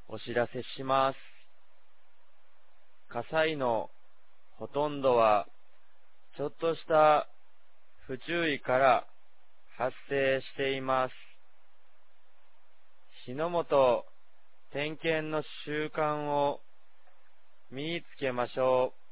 お知らせします。火災のほとんどは、ちょっとした不注意から発生しています。火の元点検の習慣を身につけましょう。